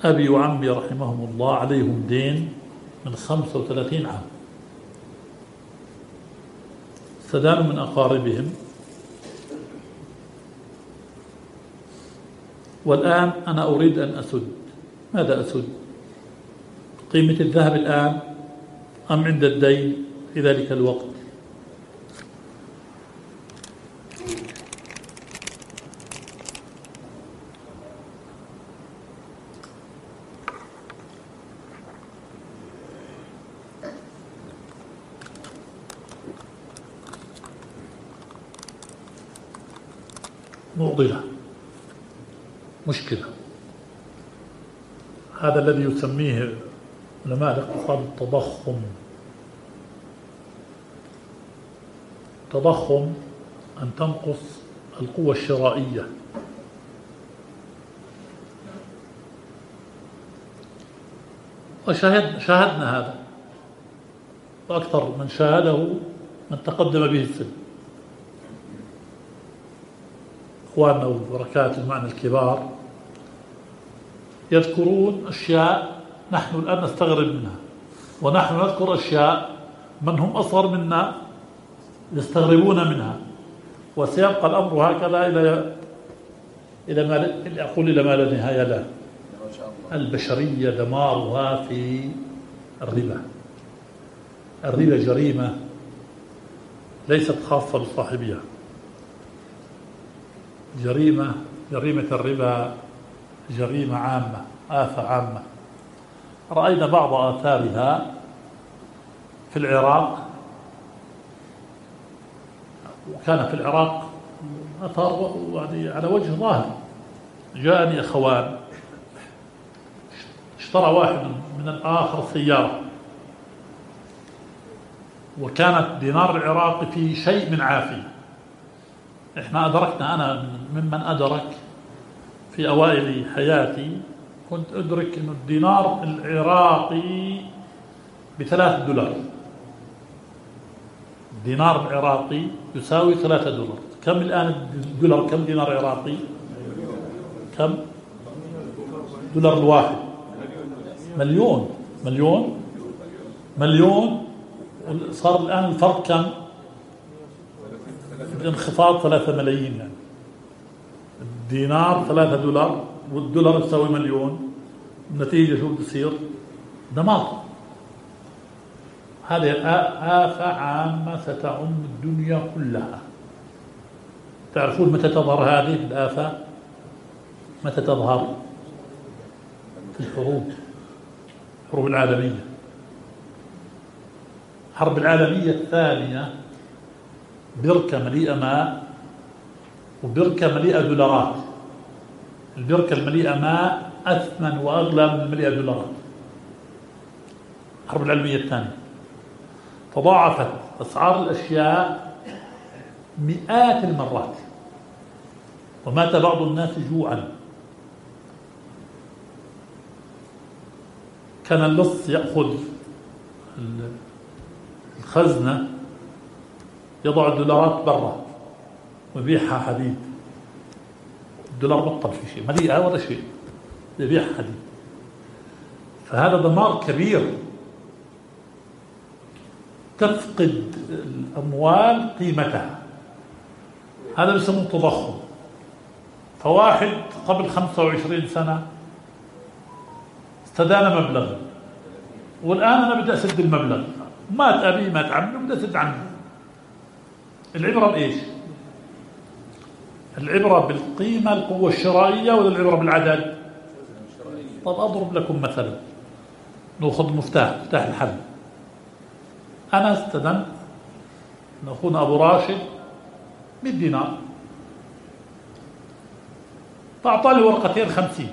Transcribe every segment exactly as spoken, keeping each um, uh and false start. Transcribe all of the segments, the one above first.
أبي وعمي رحمهم الله عليهم دين من خمسة وثلاثين عام، استدانوا من أقاربهم، والآن أنا أريد أن أسد. ماذا أسد؟ قيمة الذهب الآن أم عند الدين في ذلك الوقت؟ معضلة، مشكلة. هذا الذي يسميه علماء الاقتصاد التضخم. تضخم أن تنقص القوة الشرائية. وشاهد شاهدنا هذا، وأكثر من شاهده من تقدم به السن. إخواننا والبركات المعنى الكبار يذكرون أشياء نحن الآن نستغرب منها، ونحن نذكر أشياء من هم أصغر منا يستغربون منها، وسيبقى الأمر هكذا إلى إلى ما أقول إلى ما لا نهاية له. البشرية دمارها في الربا. الربا جريمة ليست خاصة بصاحبها، جريمة جريمة الربا جريمة عامة، آفة عامة. رأينا بعض آثارها في العراق، وكان في العراق أثار يعني على وجه ظاهر. جاءني أخوان، اشترى واحد من الآخر سيارة، وكانت دينار العراقي في شيء من عافية. احنا أدركنا، أنا ممن أدرك في أوائل حياتي كنت أدرك أن الدينار العراقي بثلاث دولار. الدينار العراقي يساوي ثلاثة دولار. كم الآن الدولار؟ كم دينار عراقي؟ كم دولار الواحد؟ مليون. مليون مليون صار الآن الفرق كم؟ الانخفاض ثلاثة ملايين. يعني الدينار ثلاثة دولار والدولار يساوي مليون. النتيجة شو بتصير؟ دمار. هذه آفة عامة ستعم الدنيا كلها. تعرفون متى تظهر هذه الآفة؟ متى تظهر؟ في الحروب، الحروب العالمية. الحرب العالمية الثانية بركة مليئة ماء وبركة مليئة دولارات. البركة المليئة ماء أثمن وأغلى من المليئة دولارات. الحرب العالمية الثانية تضاعفت أسعار الأشياء مئات المرات، ومات بعض الناس جوعا. كان اللص يأخذ الخزنة، يضع الدولارات برا ويبيعها حديد. الدولار بطل في شيء، مليئة ولا شيء، يبيعها حديد. فهذا دمار كبير. تفقد الأموال قيمتها. هذا بيسموه تضخم. فواحد قبل خمسة وعشرين سنة استدان مبلغ، والآن أنا بدي أسد المبلغ. مات أبي، مات عمي، بدي أسد عنه. العبرة بإيش؟ العبرة بالقيمة، القوة الشرائية، ولا العبرة بالعدد؟ طب أضرب لكم مثلا، نأخذ مفتاح مفتاح الحل. أنا استدنت من أخونا أبو راشد مئة دينار، فأعطاني ورقتين خمسين.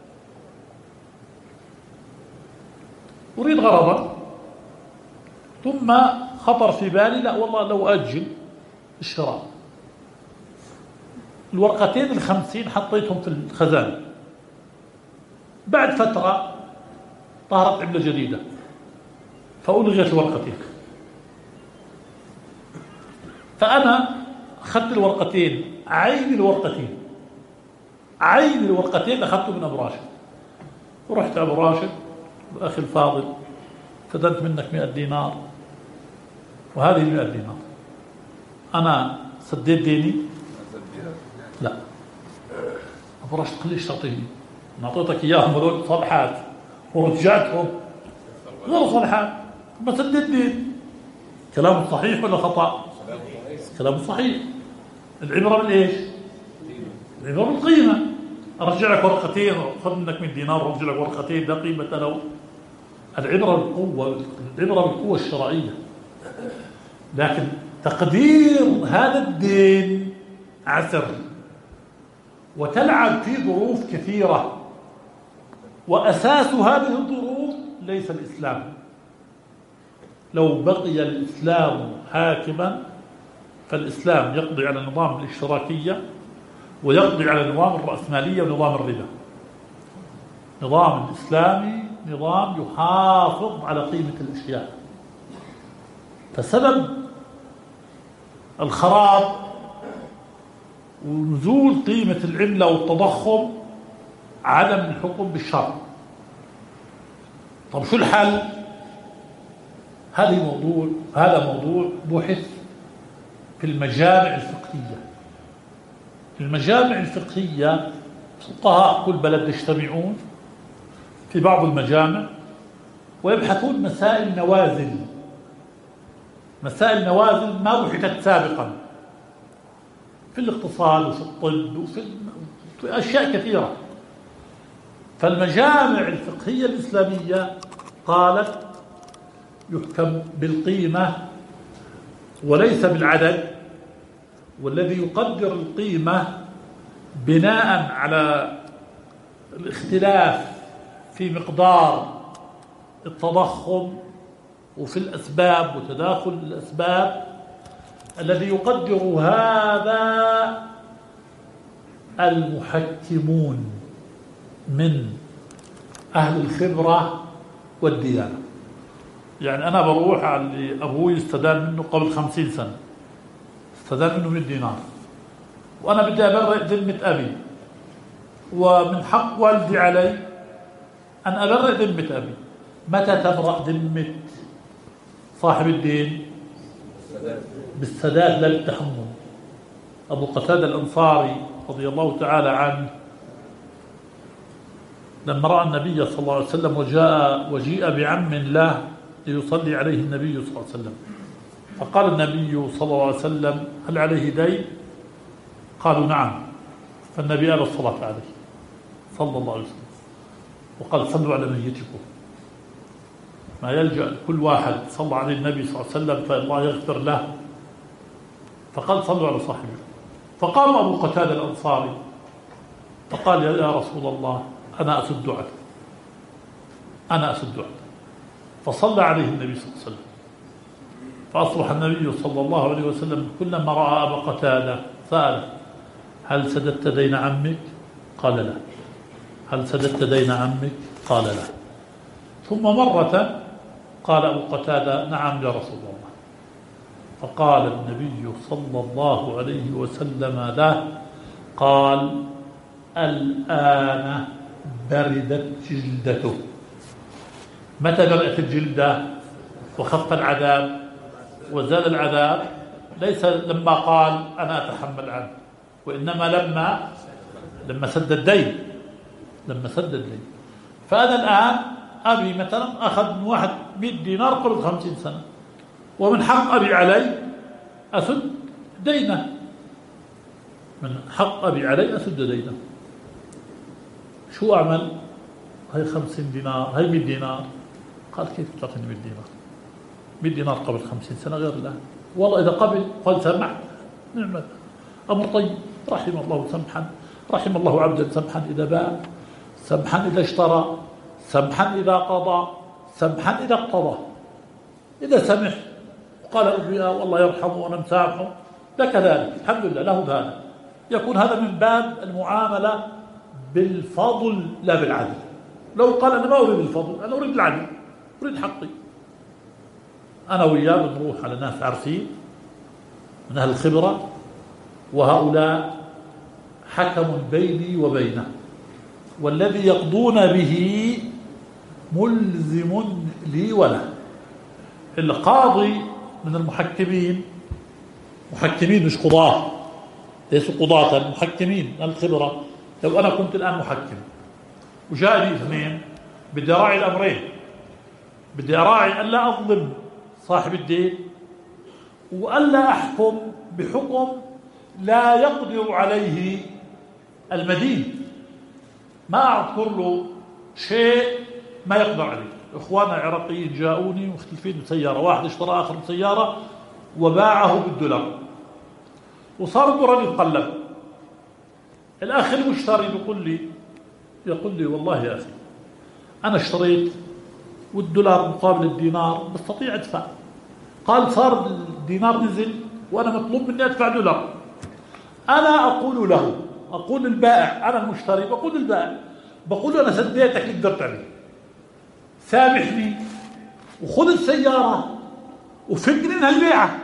أريد غرضا، ثم خطر في بالي لا والله لو أجل الشراء. الورقتين الخمسين حطيتهم في الخزانة. بعد فترة ظهرت عملة جديدة فألغيت الورقتين. فأنا أخذت الورقتين، عين الورقتين عين الورقتين أخذته من أبو راشد، ورحت أبو راشد الأخي الفاضل استدنت منك مئة دينار، وهذه مئة دينار أنا سديت ديني؟ لا. أبو راشد قال ليش تعطيني؟ أنا أعطيتك إياهم هذول صلحات ورجعتهم غير صلحات، ما سديت دين. كلامه صحيح ولا خطأ؟ كلامه صحيح. العبرة بالإيش؟ العبرة بالقيمة. أرجع لك ورقتين وأخذ منك من دينار وأرجع لك ورقتين، ده قيمة له. العبرة بالقوة، العبرة بالقوة الشرعية. لكن تقدير هذا الدين عسر، وتلعب في ظروف كثيرة، وأساس هذه الظروف ليس الإسلام. لو بقي الإسلام حاكما فالإسلام يقضي على نظام الاشتراكية ويقضي على نظام الرأسمالية ونظام الربا. نظام الإسلامي نظام يحافظ على قيمة الأشياء، فسبب الخراب ونزول قيمة العملة والتضخم عدم الحكم بالشرع. طب شو الحل؟ هذا موضوع هذا موضوع بحث في المجامع الفقهية. المجامع الفقهية فقهاء كل بلد يجتمعون في بعض المجامع ويبحثون مسائل نوازل، مسائل نوازل ما بحثت سابقا في الاقتصاد وفي الطب وفي في أشياء كثيرة. فالمجامع الفقهية الإسلامية قالت يحكم بالقيمة وليس بالعدد، والذي يقدر القيمة بناء على الاختلاف في مقدار التضخم وفي الأسباب وتداخل الأسباب، الذي يقدر هذا المحكمون من أهل الخبرة والديانة. يعني أنا بروح على اللي أبوي استدان منه قبل خمسين سنة، استدان منه مئة دينار، وأنا بدي أبرئ ذمة أبي، ومن حق والدي علي أن أبرئ ذمة أبي. متى تبرأ ذمة صاحب الدين؟ بالسداد لا بالتحمل. أبو قتادة الأنصاري رضي الله تعالى عنه لما رأى النبي صلى الله عليه وسلم وجاء وجيء بعم له ليصلي عليه النبي صلى الله عليه وسلم، فقال النبي صلى الله عليه وسلم هل عليه دين؟ قالوا نعم، فالنبي أبى الصلاة عليه صلى الله عليه وسلم وقال صلوا على ميتكم. ما يلجأ كل واحد صلى عليه النبي صلى الله عليه وسلم فالله يغفر له، فقال صلوا على صاحبه. فقام أبو قتادة الأنصاري فقال يا رسول الله أنا أسد عنك، أنا أسد عنك. فصلى عليه النبي صلى الله عليه وسلم، فأصبح النبي صلى الله عليه وسلم كلما رأى أبا قتادة سأل هل سددت دين عمك؟ قال لا. هل سددت دين عمك؟ قال لا. ثم مرة قال أبو قتادة نعم يا رسول الله. فقال النبي صلى الله عليه وسلم له قال الآن بردت جلدته. متى برئت الجلدة وخف العذاب وزال العذاب؟ ليس لما قال أنا أتحمل عنه، وإنما لما لما سد الدين، لما سد الدين. فأنا الآن أبي مثلا أخذ من واحد مئة دينار قبل خمسين سنة، ومن حق أبي علي أسد دينه، من حق أبي علي أسد دينه. شو أعمل؟ هاي خمسين دينار، هاي مئة دينار. قال كيف تعطيني مئة دينار؟ مئة دينار قبل خمسين سنة غير الآن. والله إذا قبل قال سمحت نعمة، أمر طيب، رحم الله سمحا، رحم الله عبدا سمحا إذا باع، سمحا إذا اشترى، سمحا إذا قضى، سمحا إذا اقتضى. إذا سمح وقال أبي والله يرحمه وأنا مسامحه لك ذلك، الحمد لله له ذلك. يكون هذا من باب المعاملة بالفضل لا بالعدل. لو قال أنا ما أريد الفضل، أنا أريد العدل، أريد حقي، أنا وياه بنروح على ناس عارفين من أهل الخبرة، وهؤلاء حكم بيني وبينه، والذي يقضون به ملزم لي وله. القاضي من المحكمين، محكمين مش قضاة، ليسوا قضاة، محكمين الخبرة. لو أنا كنت الآن محكم وجاءني اثنين، بدي أراعي الأمرين، بدي أراعي ألا أظلم صاحب الدين، وألا أحكم بحكم لا يقدر عليه المدين، ما أذكر له شيء ما يقدر عليه. إخوانا عراقيين جاءوني مختلفين بسيارة، واحد اشترى آخر بسيارة وباعه بالدولار، وصار الدولار يتقلب. الآخر المشتري بيقول لي يقول لي والله يا أخي أنا اشتريت والدولار مقابل الدينار بستطيع أدفع. قال صار الدينار نزل وأنا مطلوب مني أدفع دولار. أنا أقول له، أقول للبائع، أنا المشتري بقول للبائع، بقول له أنا سديتك اللي قدرت عليه، سامحني وخذ السيارة وفكني من هالبيعة،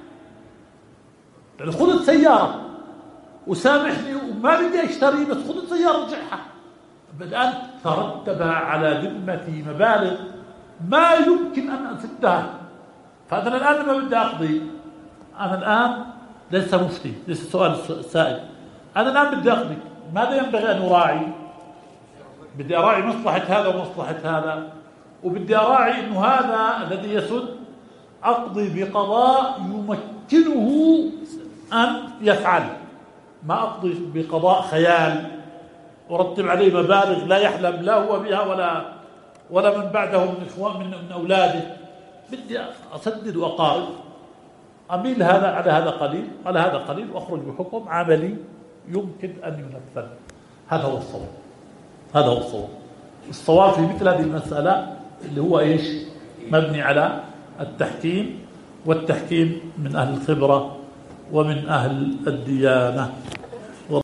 يعني خذ السيارة وسامحني وما بدي أشتري، بس خذ السيارة ورجعها. الآن ترتب على ذمتي مبالغ ما يمكن أن أسدها، فأنا الآن لما بدي أقضي، أنا الآن ليس مفتي، ليس سؤال سائل، أنا الآن بدي أقضي، ماذا ينبغي أن أراعي؟ بدي أراعي مصلحة هذا ومصلحة هذا، وبدي أراعي أنه هذا الذي يسد أقضي بقضاء يمكنه أن يفعل، ما أقضي بقضاء خيال ورتب عليه مبالغ لا يحلم لا هو بها ولا ولا من بعده من إخوان من, من أولاده. بدي أسدد وأقارب، أميل هذا على هذا قليل على هذا قليل، وأخرج بحكم عملي يمكن أن ينفذ. هذا هو الصواب، هذا هو الصواب. الصواب في مثل هذه المسألة اللي هو إيش؟ مبني على التحكيم، والتحكيم من أهل الخبرة ومن أهل الديانة.